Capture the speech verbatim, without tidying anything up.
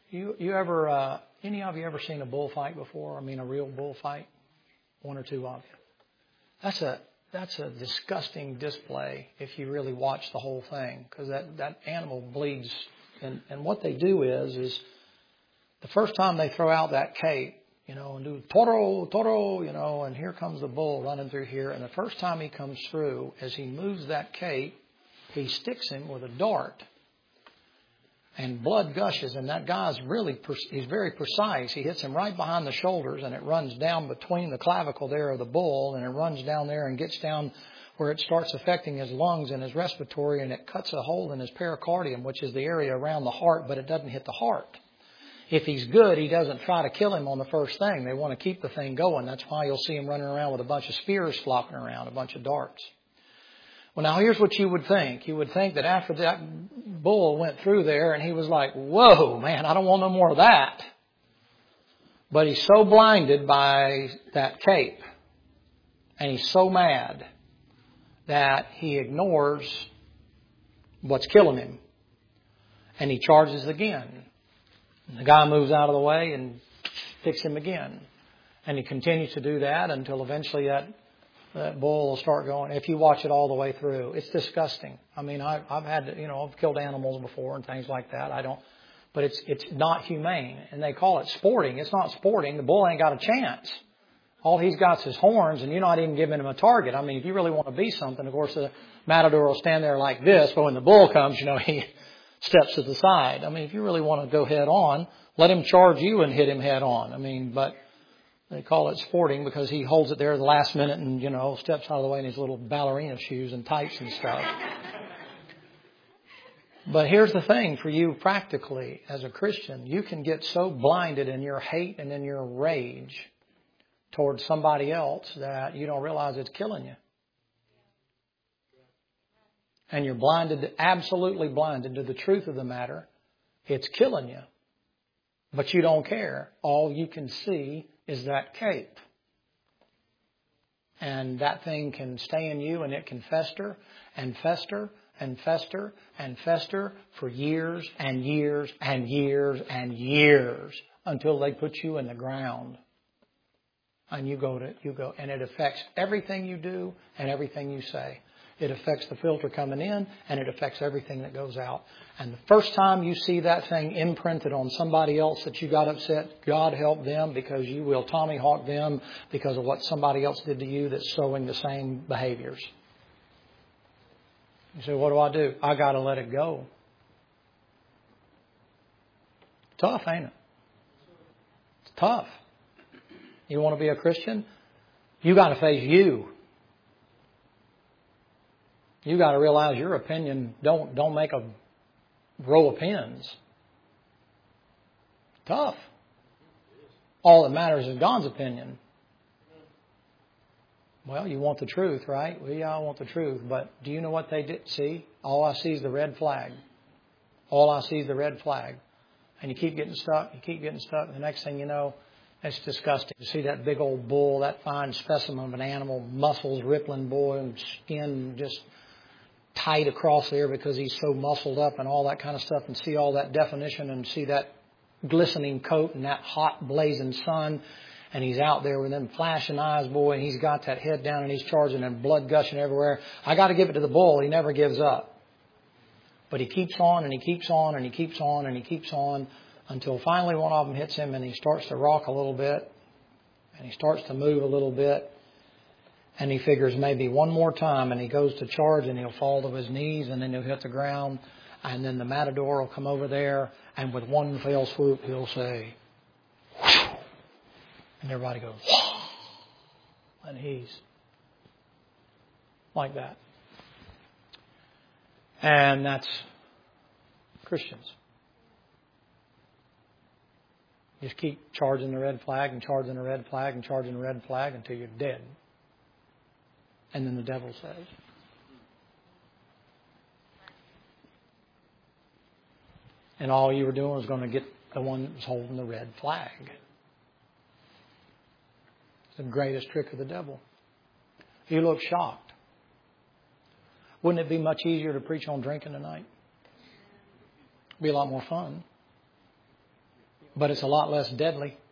You you ever uh, any of you ever seen a bullfight before? I mean, a real bullfight. One or two of you. That's a that's a disgusting display if you really watch the whole thing, because that, that animal bleeds. And and what they do is is the first time they throw out that cape, you know, and do toro toro, you know, and here comes the bull running through here. And the first time he comes through, as he moves that cape, he sticks him with a dart. And blood gushes, and that guy's really, he's very precise. He hits him right behind the shoulders, and it runs down between the clavicle there of the bull, and it runs down there and gets down where it starts affecting his lungs and his respiratory, and it cuts a hole in his pericardium, which is the area around the heart, but it doesn't hit the heart. If he's good, he doesn't try to kill him on the first thing. They want to keep the thing going. That's why you'll see him running around with a bunch of spears flopping around, a bunch of darts. Well, now here's what you would think. You would think that after that bull went through there and he was like, whoa, man, I don't want no more of that. But he's so blinded by that cape and he's so mad that he ignores what's killing him. And he charges again. And the guy moves out of the way and picks him again. And he continues to do that until eventually that That bull will start going. If you watch it all the way through, it's disgusting. I mean, I've, I've had to, you know, I've killed animals before and things like that. I don't, but it's it's not humane. And they call it sporting. It's not sporting. The bull ain't got a chance. All he's got is his horns, and you're not even giving him a target. I mean, if you really want to be something, of course, the matador will stand there like this. But when the bull comes, you know, he steps to the side. I mean, if you really want to go head on, let him charge you and hit him head on. I mean, but they call it sporting because he holds it there at the last minute and, you know, steps out of the way in his little ballerina shoes and tights and stuff. But here's the thing for you practically as a Christian. You can get so blinded in your hate and in your rage towards somebody else that you don't realize it's killing you. And you're blinded, absolutely blinded to the truth of the matter. It's killing you. But you don't care. All you can see is that cape. And that thing can stay in you and it can fester and fester and fester and fester for years and years and years and years until they put you in the ground. And you go to, you go, and it affects everything you do and everything you say. It affects the filter coming in, and it affects everything that goes out. And the first time you see that thing imprinted on somebody else that you got upset, God help them, because you will Tommy Hawk them because of what somebody else did to you that's showing the same behaviors. You say, what do I do? I got to let it go. Tough, ain't it? It's tough. You want to be a Christian? You got to face you. You got to realize your opinion don't don't make a row of pins. Tough. All that matters is God's opinion. Well, you want the truth, right? Well, yeah, I want the truth. But do you know what they did? See, all I see is the red flag. All I see is the red flag. And you keep getting stuck. You keep getting stuck. And the next thing you know, it's disgusting to see that big old bull, that fine specimen of an animal, muscles rippling, boy, and skin just tight across there because he's so muscled up and all that kind of stuff, and see all that definition and see that glistening coat and that hot blazing sun, and he's out there with them flashing eyes, boy, and he's got that head down and he's charging and blood gushing everywhere. I got to give it to the bull. He never gives up. But he keeps on and he keeps on and he keeps on and he keeps on until finally one of them hits him and he starts to rock a little bit and he starts to move a little bit. And he figures maybe one more time, and he goes to charge, and he'll fall to his knees, and then he'll hit the ground. And then the matador will come over there, and with one fell swoop, he'll say, whew, and everybody goes, whew, and he's like that. And that's Christians. Just keep charging the red flag and charging the red flag and charging the red flag until you're dead. And then the devil says, and all you were doing was going to get the one that was holding the red flag. It's the greatest trick of the devil. You look shocked. Wouldn't it be much easier to preach on drinking tonight? It'd be a lot more fun. but it's a lot less deadly.